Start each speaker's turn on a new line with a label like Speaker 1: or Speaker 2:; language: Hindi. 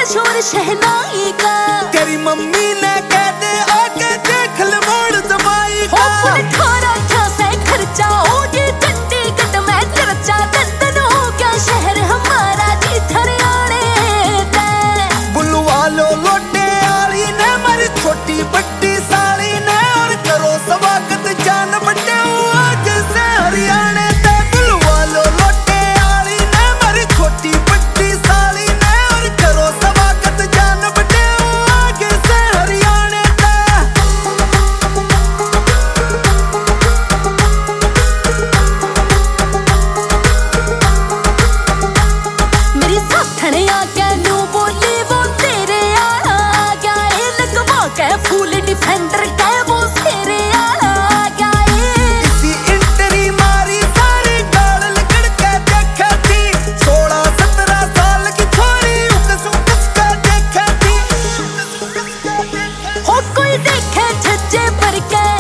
Speaker 1: मशहूर शहनाई का।
Speaker 2: तेरी मम्मी ने कह दे आके देख ले मोड़ जमाई का।
Speaker 1: 18 से खर्चा होगी चंडीगढ़ में चर्चा। दंदन हो गया शहर हमारा जी हरियाणे दा।
Speaker 2: बुलवा लो लोटे आली ने मारी छोटी बट्टी साली ने, और करो स्वागत जान बटे आज से हरियाणे दा। बुलवा लो लोटे आली ने मारी छोटी बट्टी साली ने, और करो स्वागत जान बटे आज से हरियाणे दा।
Speaker 1: मेरी साथने आके नू बोली वो तेरे आला आ गया है। लगवा के फूल डिफेंडर के वो तेरे आला आ गया है।
Speaker 2: इसी इंटरी मारी सारी गाल लगड़ के देखा थी। 16-17 साल की छोरी उकस के देखा थी।
Speaker 1: हो कोई देखे छज्जे पर के